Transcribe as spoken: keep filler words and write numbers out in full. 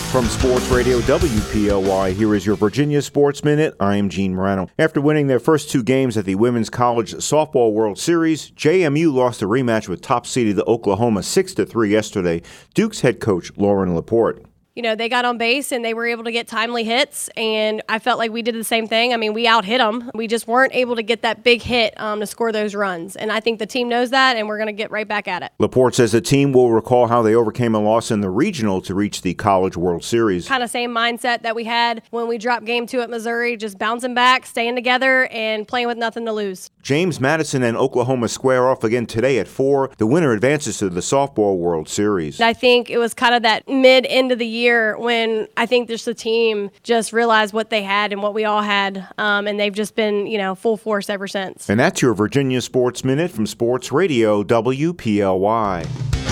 From Sports Radio W P L Y, here is your Virginia Sports Minute. I am Gene Morano. After winning their first two games at the Women's College Softball World Series, J M U lost a rematch with top-seeded Oklahoma six to three yesterday. Duke's head coach Lauren Laporte. You know, they got on base and they were able to get timely hits, and I felt like we did the same thing. I mean, we out-hit them. We just weren't able to get that big hit um, to score those runs, and I think the team knows that, and we're going to get right back at it. Laporte says the team will recall how they overcame a loss in the regional to reach the College World Series. Kind of same mindset that we had when we dropped game two at Missouri, just bouncing back, staying together, and playing with nothing to lose. James Madison and Oklahoma square off again today at four. The winner advances to the Softball World Series. I think it was kind of that mid-end of the year when I think just the team just realized what they had and what we all had, um, and they've just been, you know, full force ever since. And that's your Virginia Sports Minute from Sports Radio W P L Y.